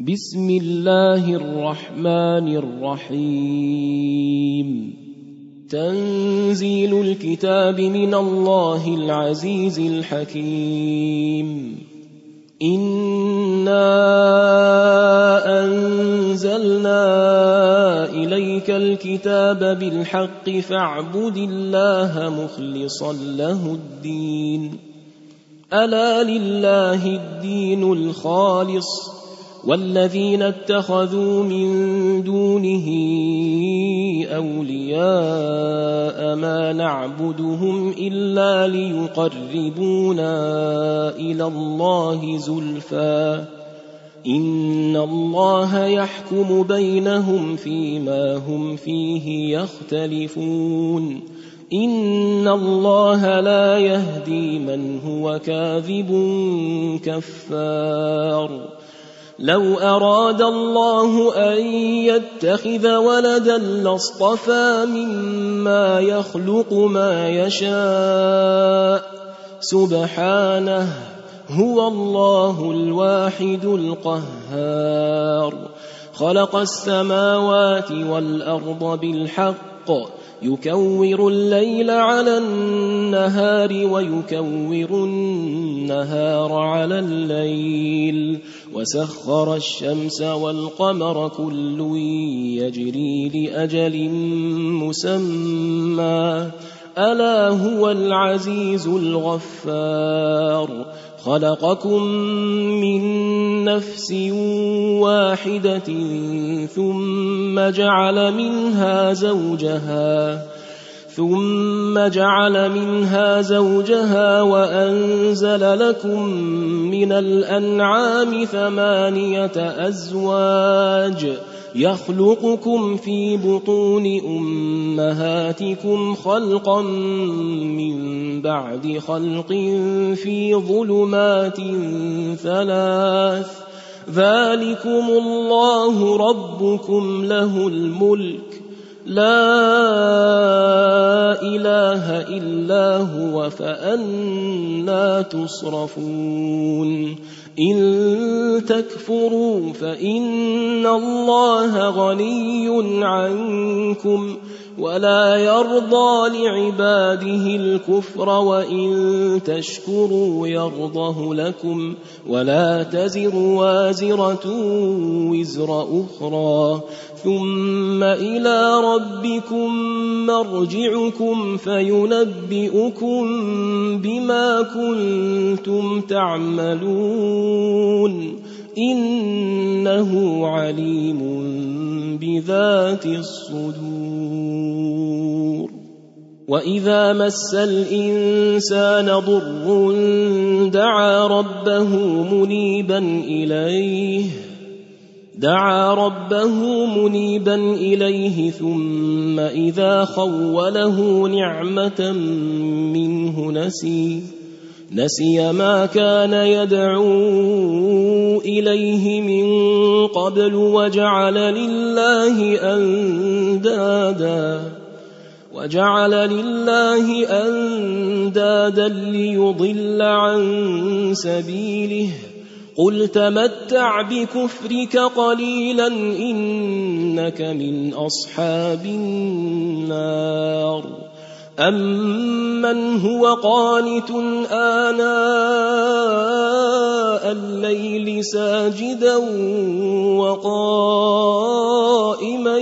بسم الله الرحمن الرحيم. تنزيل الكتاب من الله العزيز الحكيم. إنا أنزلنا إليك الكتاب بالحق فاعبد الله مخلصا له الدين. ألا لله الدين الخالص والذين اتخذوا من دونه أولياء ما نعبدهم إلا ليقربونا إلى الله زلفى إن الله يحكم بينهم فيما هم فيه يختلفون. إن الله لا يهدي من هو كاذب كفار. لو أراد الله أن يتخذ ولدا لاصطفى مما يخلق ما يشاء سبحانه هو الله الواحد القهار. خلق السماوات والأرض بالحق يكور الليل على النهار ويكور النهار على الليل وسخر الشمس والقمر كل يجري لأجل مسمى ألا هو العزيز الغفار. خلقكم من نفس واحدة ثم جعل منها زوجها وأنزل لكم من الأنعام 8 أزواج يخلقكم في بطون أمهاتكم خلقا من بعد خلق في ظلمات 3 ذلكم الله ربكم له الملك لا إله إلا هو فأنى تصرفون. إن تكفروا فإن الله غني عنكم ولا يرضى لعباده الكفر وإن تشكروا يرضه لكم ولا تزر وازرة وزر أخرى ثم إلى ربكم مرجعكم فينبئكم بما كنتم تعملون إنه عليم بذات الصدور. وإذا مس الإنسان ضر دعا ربه منيبا إليه ثم إذا خوله نعمة منه نسي ما كان يدعو إليه من قبل وجعل لله أندادا ليضل عن سبيله. قل تمتع بكفرك قليلا إنك من أصحاب النار. أمن هو قانت آناء الليل ساجدا وقائما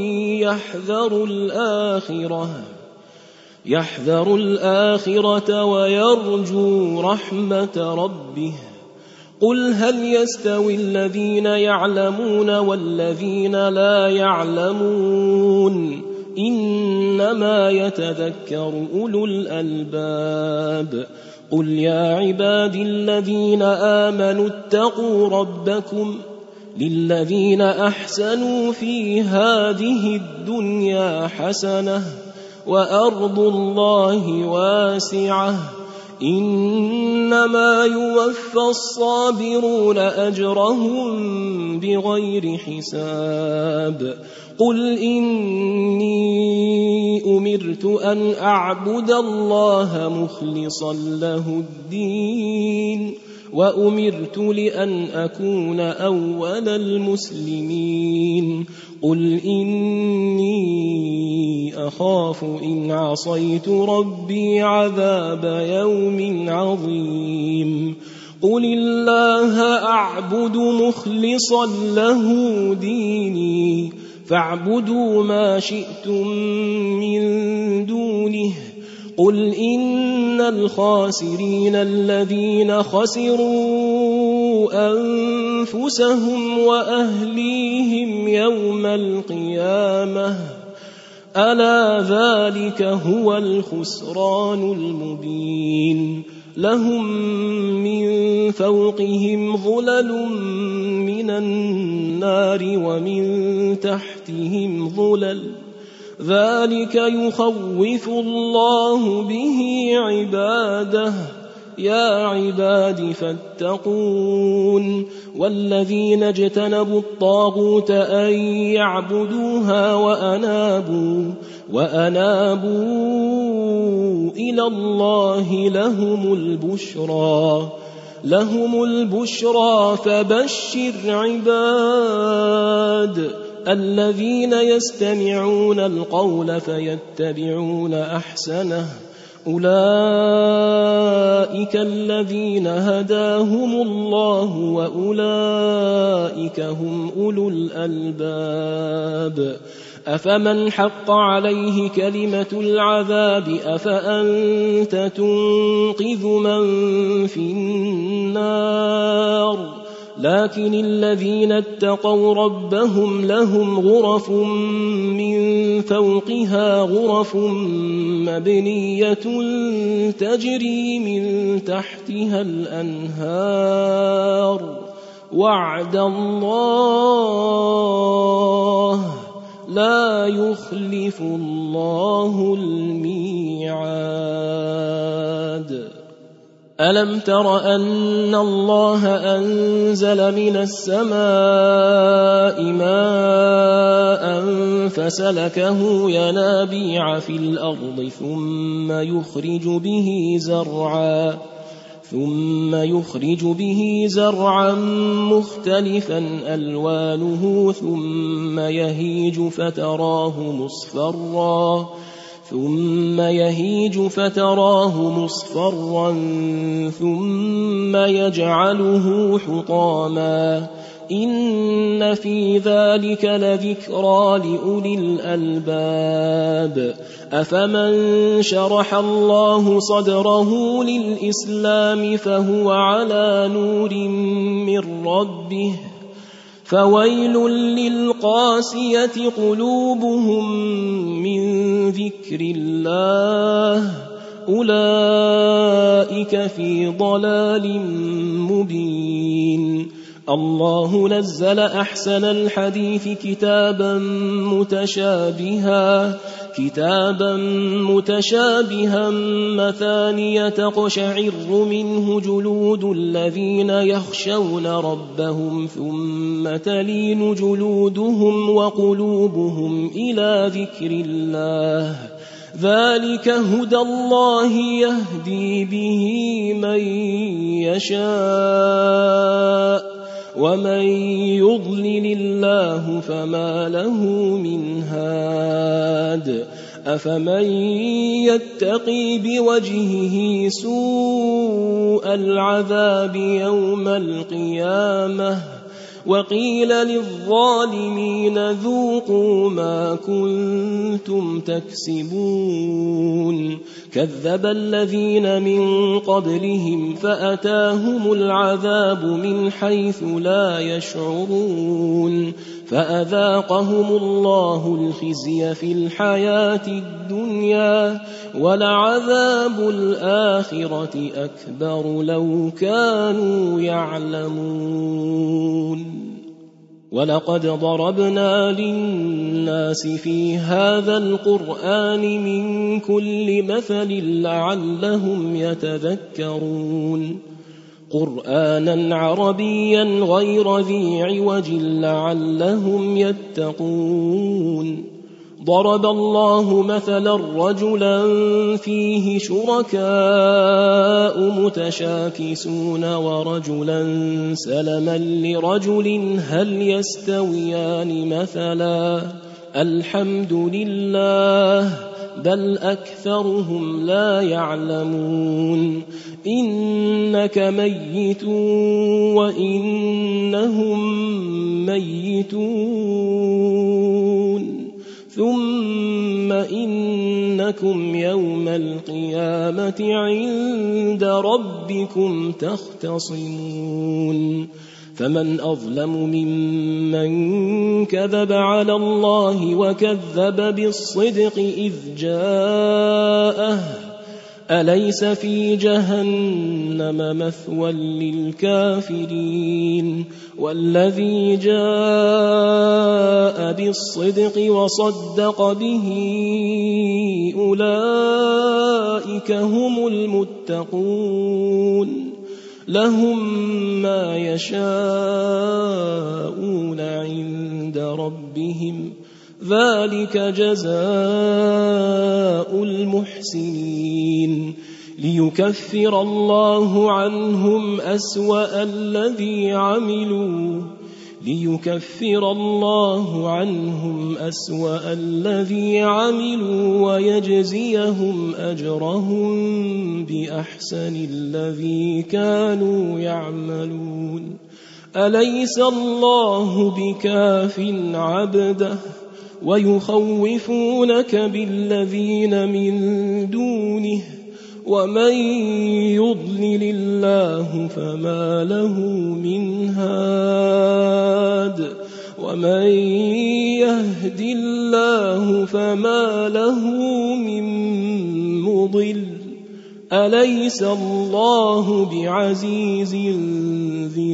يحذر الآخرة ويرجو رحمة ربه. قل هل يستوي الذين يعلمون والذين لا يعلمون إنما يتذكر أولو الألباب. قل يا عبادي الذين آمنوا اتقوا ربكم للذين أحسنوا في هذه الدنيا حسنة وأرض الله واسعة إنما يوفى الصابرون أجرهم بغير حساب. قل إني أمرت أن أعبد الله مخلصا له الدين وأمرت لأن أكون أول المسلمين قل إني أخاف إن عصيت ربي عذاب يوم عظيم قل الله أعبد مخلصا له ديني فاعبدوا ما شئتم من دونه قل إن الخاسرين الذين خسروا أنفسهم وأهليهم يوم القيامة ألا ذلك هو الخسران المبين لهم من فوقهم ظلل من النار ومن تحتهم ظلل ذلك يخوف الله به عباده يا عباد فاتقون والذين اجتنبوا الطاغوت أن يعبدوها وأنابوا إلى الله لهم البشرى فبشر عباد الذين يستمعون القول فيتبعون أحسنه أولئك الذين هداهم الله وأولئك هم أولو الألباب أفمن حق عليه كلمة العذاب أفأنت تنقذ من في النار لكن الذين اتقوا ربهم لهم غرف من فوقها غرف مبنية تجري من تحتها الأنهار وعد الله لا يخلف الله الميعاد ألم تر أن الله أنزل من السماء ماء فسلكه ينابيع في الأرض ثم يخرج به زرعا مختلفا ألوانه ثم يهيج فتراه مصفرا ثم يجعله حطاما إن في ذلك لذكرى لأولي الألباب أفمن شرح الله صدره للإسلام فهو على نور من ربه فويل للقاسية قلوبهم من ذكر الله أولئك في ضلال مبين الله نزل أحسن الحديث كتابا متشابها مثانية تقشعر منه جلود الذين يخشون ربهم ثم تلين جلودهم وقلوبهم إلى ذكر الله ذلك هدى الله يهدي به من يشاء ومن يضلل الله فما له من هاد أفمن يتقي بوجهه سوء العذاب يوم القيامة وقيل للظالمين ذوقوا ما كنتم تكسبون كذب الذين من قبلهم فأتاهم العذاب من حيث لا يشعرون فأذاقهم الله الخزي في الحياة الدنيا ولعذاب الآخرة أكبر لو كانوا يعلمون ولقد ضربنا للناس في هذا القرآن من كل مثل لعلهم يتذكرون قرآنا عربيا غير ذي عوج لعلهم يتقون ضرب الله مثلا رجلا فيه شركاء متشاكسون ورجلا سلما لرجل هل يستويان مثلا الحمد لله بل أكثرهم لا يعلمون إنك ميت وإنهم ميتون ثم إنكم يوم القيامة عند ربكم تختصمون فمن أظلم ممن كذب على الله وكذب بالصدق إذ جاءه أليس في جهنم مثوى للكافرين والذي جاء بالصدق وصدق به أولئك هم المتقون لهم ما يشاءون عند ربهم ذلك جزاء المحسنين ليكفر الله عنهم أسوأ الذي عملوا ويجزيهم أجرهم بأحسن الذي كانوا يعملون أليس الله بكاف عبده ويخوفونك بالذين من دونه ومن يضلل الله فما له من هاد ومن يهد الله فما له من مضل أليس الله بعزيز ذي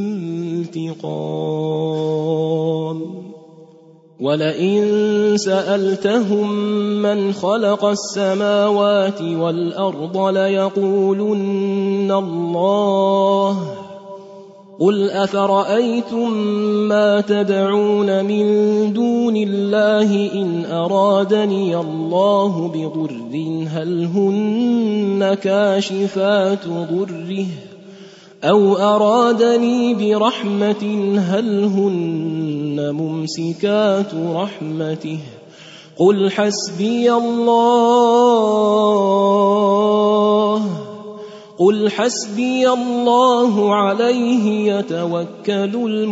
انتقام ولئن سألتهم من خلق السماوات والأرض ليقولن الله قل أفرأيتم ما تدعون من دون الله إن أرادني الله بضر هل هن كاشفات ضره أو أرادني برحمة هل هن ممسكات رحمته قل حسبي الله عليه يتوكل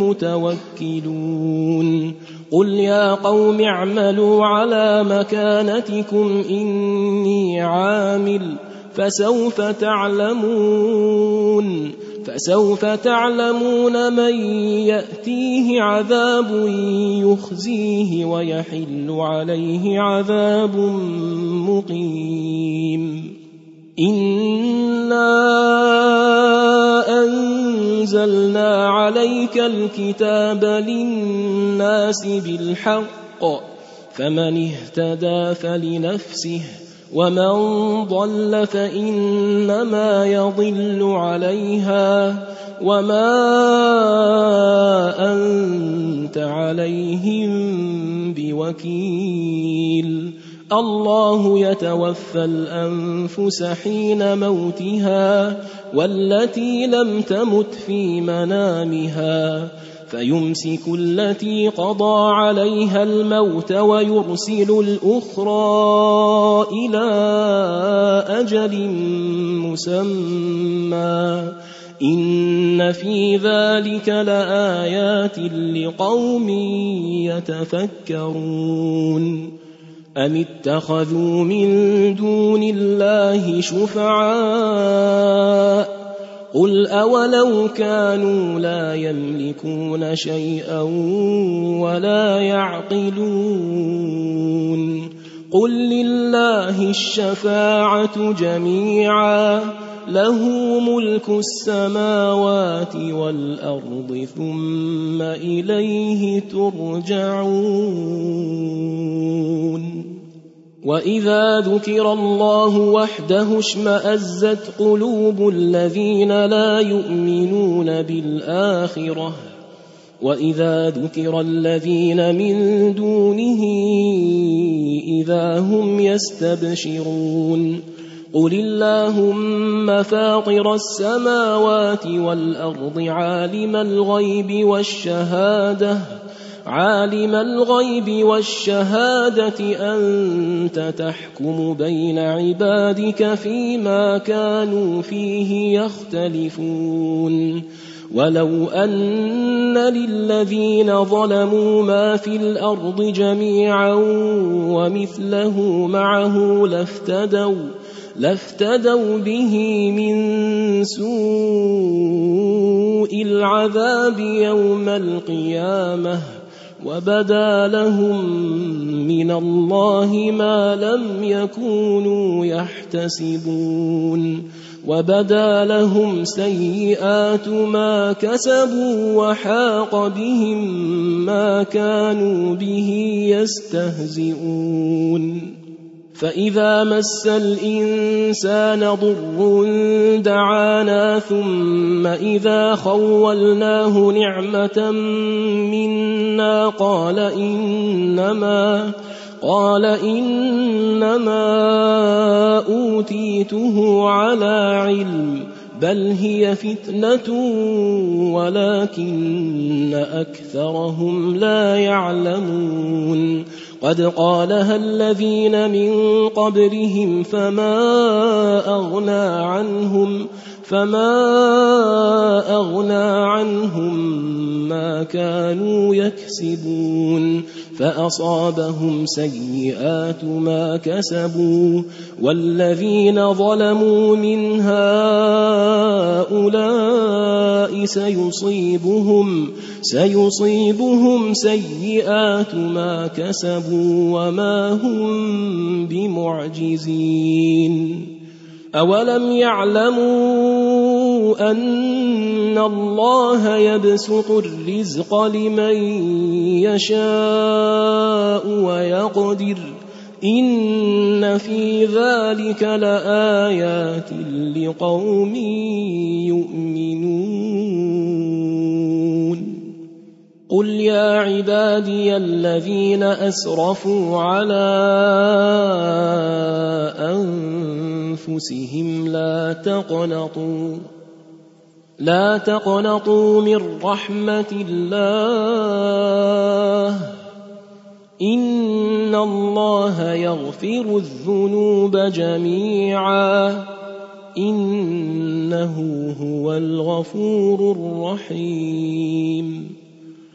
المتوكلون قل يا قوم اعملوا على مكانتكم إني عامل فسوف تعلمون من يأتيه عذاب يخزيه ويحل عليه عذاب مقيم إنا أنزلنا عليك الكتاب للناس بالحق فمن اهتدى فلنفسه ومن ضل فإنما يضل عليها وما أنت عليهم بوكيل الله يتوفى الأنفس حين موتها والتي لم تمت في منامها فيمسك التي قضى عليها الموت ويرسل الأخرى إلى أجل مسمى إن في ذلك لآيات لقوم يتفكرون أم اتخذوا من دون الله شفعاء قل أولو كانوا لا يملكون شيئا ولا يعقلون قل لله الشفاعة جميعا له ملك السماوات والأرض ثم إليه ترجعون وإذا ذكر الله وحده اشمأزت قلوب الذين لا يؤمنون بالآخرة وإذا ذكر الذين من دونه إذا هم يستبشرون قل اللهم فاطر السماوات والأرض عالم الغيب والشهادة أنت تحكم بين عبادك فيما كانوا فيه يختلفون ولو أن للذين ظلموا ما في الأرض جميعا ومثله معه لافتدوا به من سوء العذاب يوم القيامة وبدا لهم من الله ما لم يكونوا يحتسبون وبدا لهم سيئات ما كسبوا وحاق بهم ما كانوا به يستهزئون فإذا مس الإنسان ضر دعانا ثم إذا خولناه نعمة منا قال إنما أوتيته على علم بل هي فتنة ولكن أكثرهم لا يعلمون قد قالها الذين من قبلهم فما أغنى عنهم ما كانوا يكسبون فأصابهم سيئات ما كسبوا والذين ظلموا من هؤلاء سيصيبهم سيئات ما كسبوا وما هم بمعجزين أولم يعلموا أن الله يبسط الرزق لمن يشاء ويقدر إن في ذلك لآيات لقوم يؤمنون قل يا عبادي الذين أسرفوا على أنفسهم لا تقنطوا من رحمة الله إن الله يغفر الذنوب جميعا إنه هو الغفور الرحيم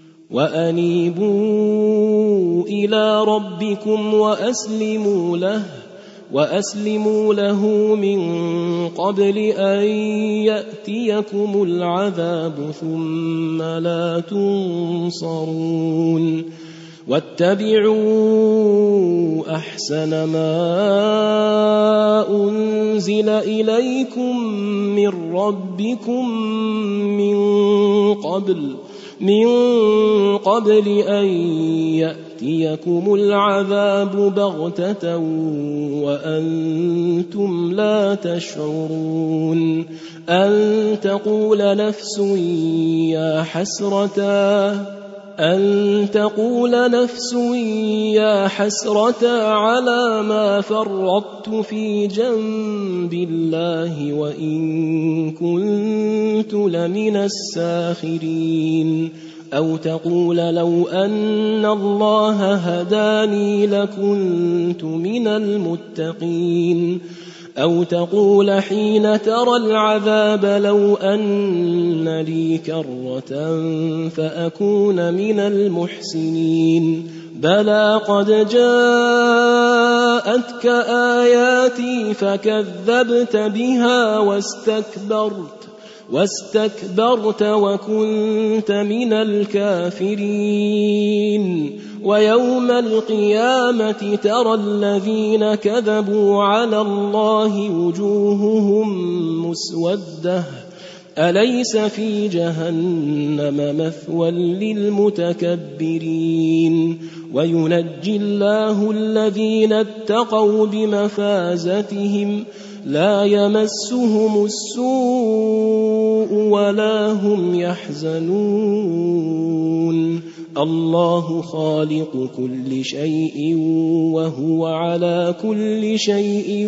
وأنيبوا إلى ربكم وأسلموا له من قبل أن يأتيكم العذاب ثم لا تنصرون واتبعوا أحسن ما أنزل إليكم من ربكم من قبل أن يأتيكم العذاب بغتة وأنتم لا تشعرون أن تقول نفس يا حسرة على ما فرطت في جنب الله وإن كنت لمن الساخرين أو تقول لو أن الله هداني لكنت من المتقين أو تقول حين ترى العذاب لو أن لي كرة فأكون من المحسنين بلى قد جاءتك آياتي فكذبت بها واستكبرت وكنت من الكافرين ويوم القيامة ترى الذين كذبوا على الله وجوههم مسودة أليس في جهنم مثوى للمتكبرين وينجي الله الذين اتقوا بمفازتهم لا يمسهم السوء ولا هم يحزنون الله خالق كل شيء وهو على كل شيء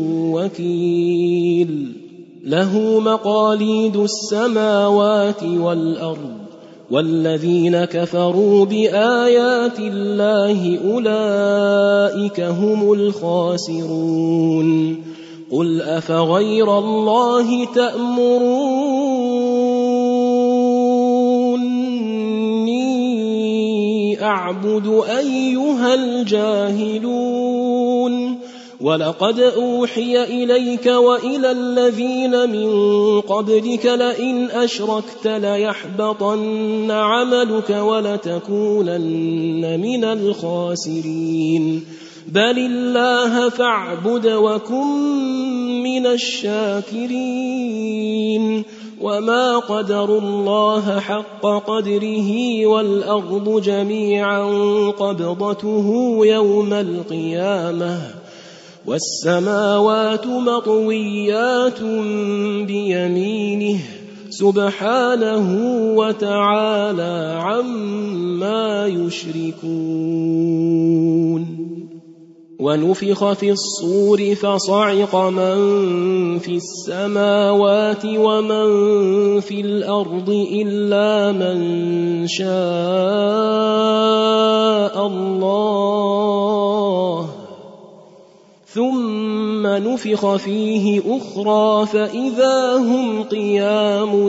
وكيل له مقاليد السماوات والأرض والذين كفروا بآيات الله أولئك هم الخاسرون قل أفغير الله تأمروني أعبد أيها الجاهلون ولقد أوحي إليك وإلى الذين من قبلك لئن أشركت ليحبطن عملك ولتكونن من الخاسرين بل الله فاعبد وكن من الشاكرين وما قدروا الله حق قدره والأرض جميعا قبضته يوم القيامة والسماوات مطويات بيمينه سبحانه وتعالى عما يشركون ونفخ في الصور فصعق من في السماوات ومن في الأرض إلا من شاء الله ثم نفخ فيه أخرى فإذا هم قيام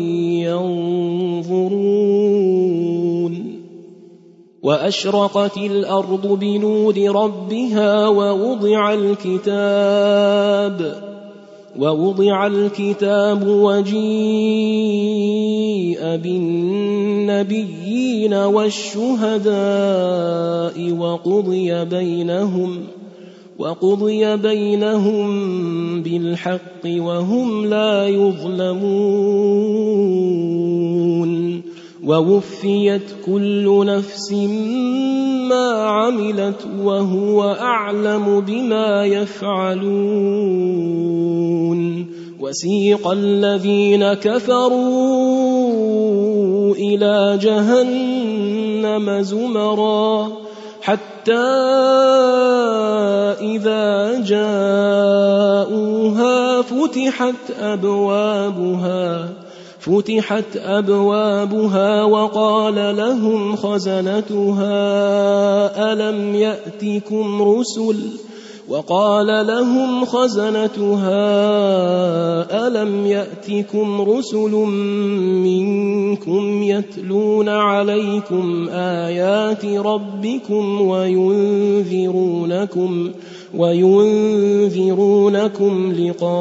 ينظرون وأشرقت الأرض بنور ربها ووضع الكتاب وجيء بالنبيين والشهداء وقضي بينهم بالحق وهم لا يظلمون ووفيت كل نفس ما عملت وهو أعلم بما يفعلون وسيق الذين كفروا إلى جهنم زمرا حتى إذا جاءوها فتحت أبوابها وقال لهم خزنتها ألم يأتكم رسل منكم يتلون عليكم آيات ربكم وينذرونكم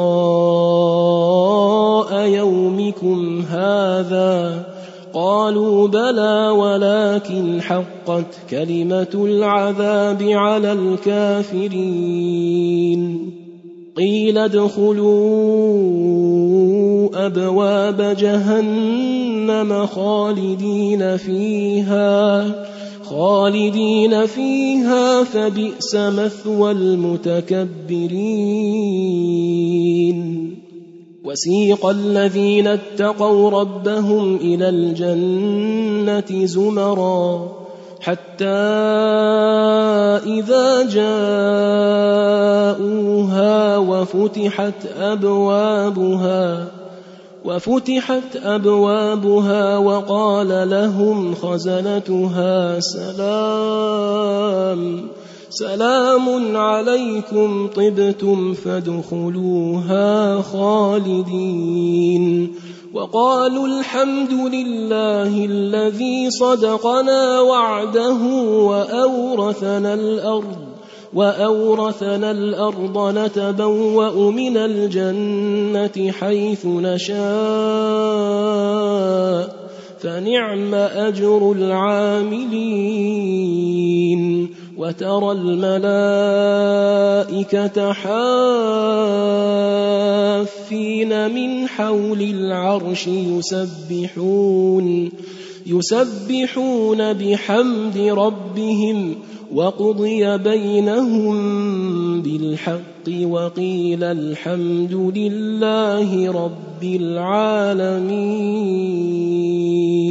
لقاء يومكم هذا قالوا بلى ولكن حقت كلمة العذاب على الكافرين قيل ادخلوا أبواب جهنم خالدين فيها فبئس مثوى المتكبرين وسيق الذين اتقوا ربهم إلى الجنة زمرا حتى إذا جاءوها وفتحت أبوابها وقال لهم خزنتها سلام عليكم طبتم فادخلوها خالدين وقالوا الحمد لله الذي صدقنا وعده وأورثنا الأرض نتبوأ من الجنة حيث نشاء فنعم أجر العاملين وترى الملائكة حافين من حول العرش يسبحون بحمد ربهم وقضي بينهم بالحق وقيل الحمد لله رب العالمين.